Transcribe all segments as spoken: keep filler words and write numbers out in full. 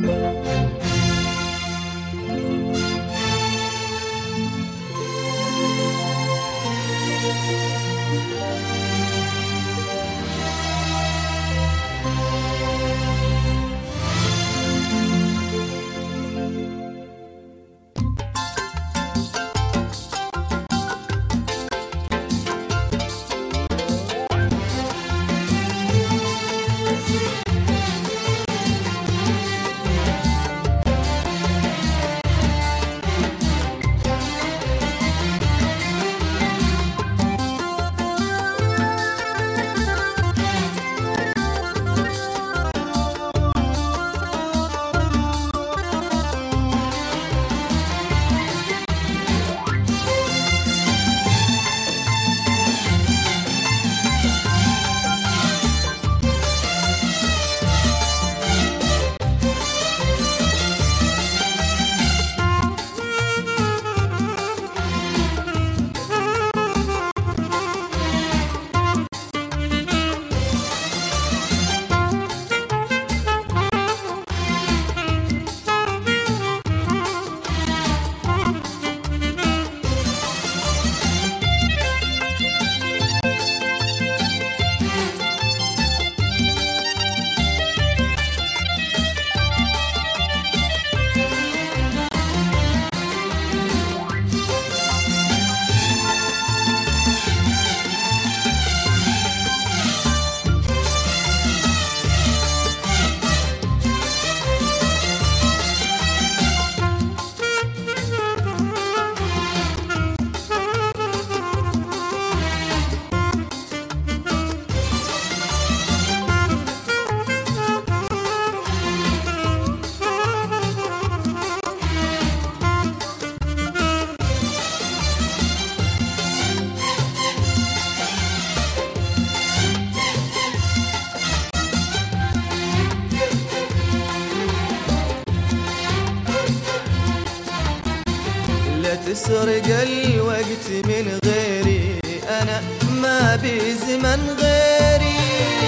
تسرق الوقت من غيري، أنا ما بي زمن غيري.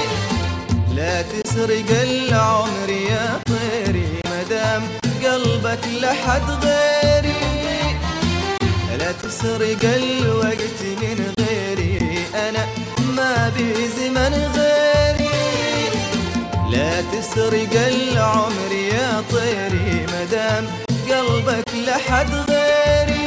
لا تسرق العمر يا طيري، مدام قلبك لحد غيري. لا تسرق الوقت من غيري، أنا ما بي زمن غيري. لا تسرق العمر يا طيري، مدام قلبك لحد غيري.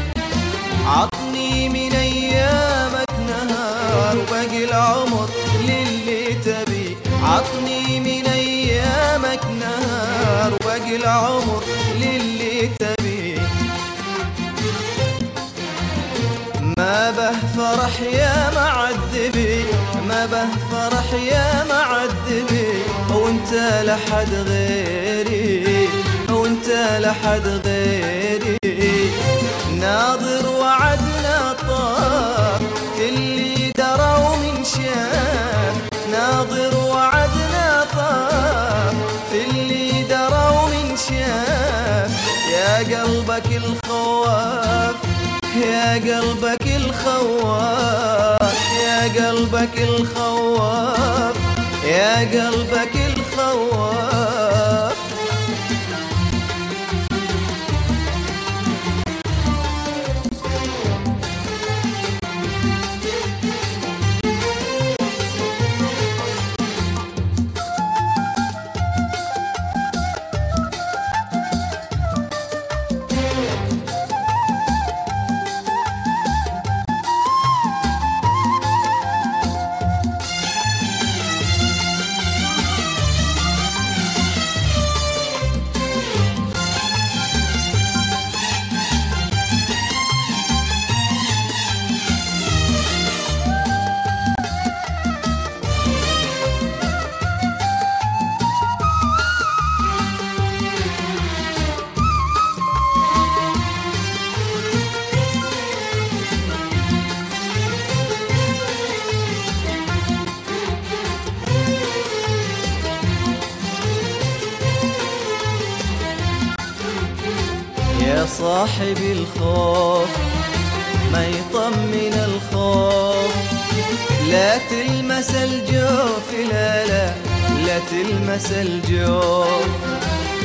عطني من ايامك نهار وباقي العمر للي تبي. عطني من ايامك نهار وباقي العمر للي تبي. ما به فرح يا معذبي، ما به فرح يا معذبي، وانت لحد غيري، وانت لحد غيري. ناظر وعدنا طاف، كل درى ومن شاف. ناظر وعدنا طاف، كل درى ومن شاف. يا قلبك الخواف، يا قلبك الخواف، يا قلبك الخواف، يا قلبك الخواف. يا صاحبي الخوف ما يطمن الخوف. لا تلمس الجوف، لا لا لا تلمس الجوف.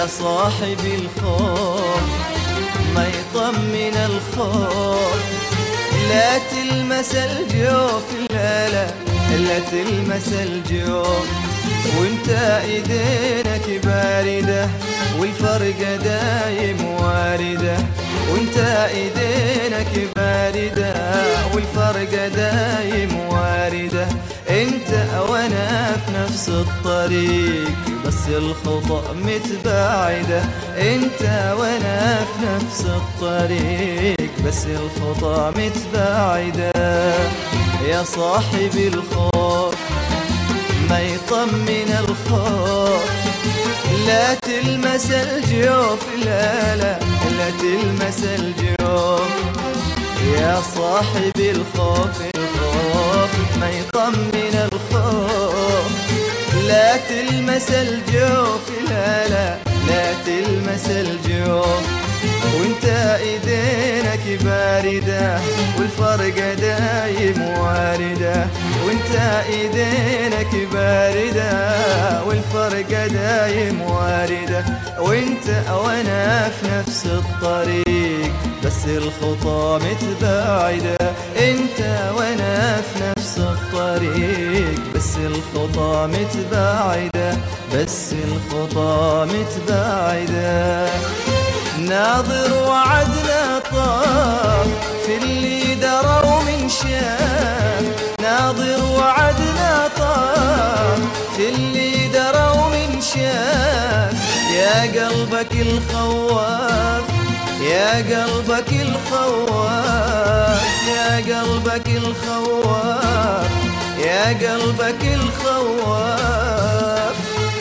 يا صاحب الخوف ما يطمن الخوف، لا تلمس الجوف، لا لا لا تلمس الجوف، وانت ايدينك باردة والفرقة دايم واردة، وانت ايدينك باردة والفرقة دايم واردة، انت وانا في نفس الطريق بس الخطأ متباعدة، انت وانا في نفس الطريق بس الخطأ متباعدة. يا صاحب الخوف ما يطمن الخوف، لا تلمس الجوف، لا لا لا تلمس الجوف، يا صاحب الخوف الخوف ما يطمن الخوف، لا تلمس الجوف، لا لا لا تلمس الجوف، وانت ايدينك باردة والفرقة دايم واردة، وانت ايدينك باردة والفرقة دايم واردة، وانت وانا في نفس الطريق بس الخطى متباعدة، انت وانا في نفس الطريق بس الخطى متباعدة، بس الخطى متباعدة. ناظر وعدنا طاف في اللي درى ومن شاف، ناظر وعدنا طاف في اللي درى ومن شاف، يا قلبك الخواف، يا قلبك الخواف، يا قلبك الخواف، يا قلبك الخواف.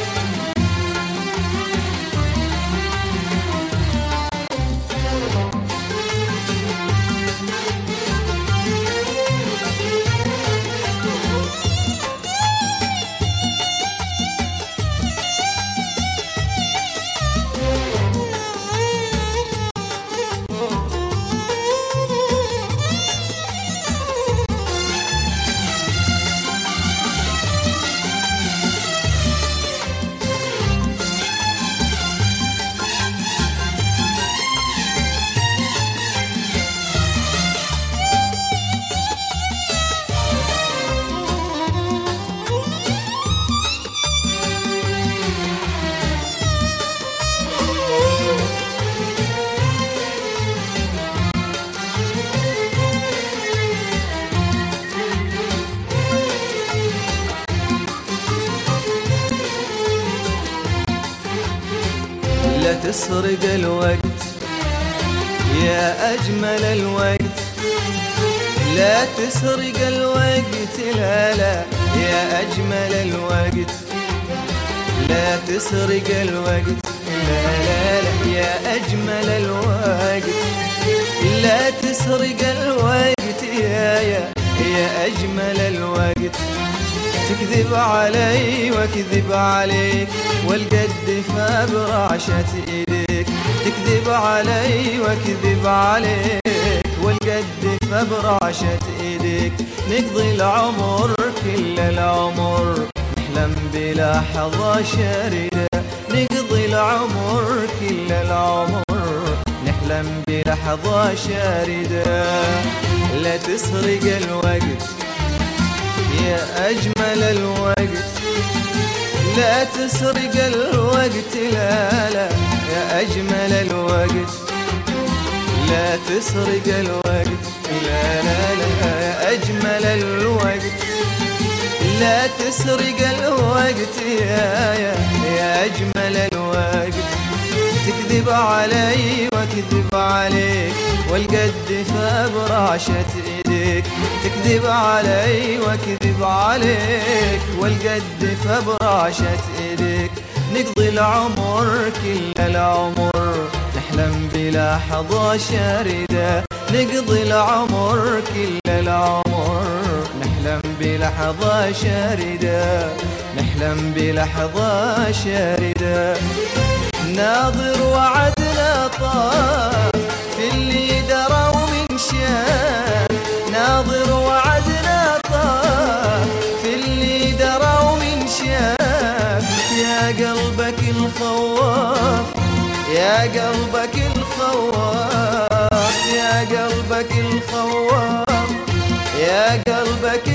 لا تسرق الوقت يا أجمل الوقت، لا تسرق الوقت، لا لا يا أجمل الوقت، لا تسرق الوقت، لا لا لا يا أجمل الوقت، لا تسرق الوقت يا يا يا أجمل الوقت، تكذب علي واكذب عليك والقد فبرعشة ايديك، تكذب علي واكذب عليك والقد فبرعشة ايديك، نقضي العمر كل العمر نحلم بلحظة شاردة، نقضي العمر كل العمر نحلم بلحظة شاردة. لا تسرق الوقت يا أجمل الوقت، لا تسرق الوقت، لا لا يا أجمل الوقت، لا تسرق الوقت، لا لا لا يا أجمل الوقت، لا تسرق الوقت يا يا يا أجمل الوقت، تكذب علي واكذب عليك والقد فبرعشة ايديك، تكذب علي واكذب عليك والقد فبرعشة ايديك، نقضي العمر كل العمر نحلم بلحظة شاردة، نقضي العمر كل العمر نحلم بلحظة شاردة، نحلم بلحظة شاردة. ناظر وعدنا طاف في اللي درى ومن شاف، ناظر وعدنا طاف في اللي درى ومن شاف، يا قلبك الخوف الخواف يا قلبك الخواف يا قلبك الخواف يا قلبك